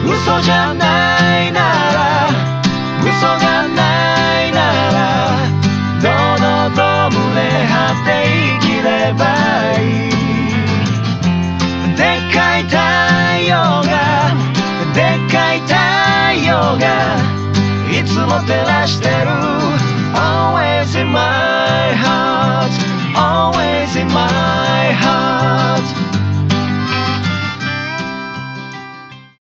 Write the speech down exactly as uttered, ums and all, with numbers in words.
嘘じゃないなら嘘がないなら堂々と胸張って生きればいい。でっかい太陽がでっかい太陽がいつも照らして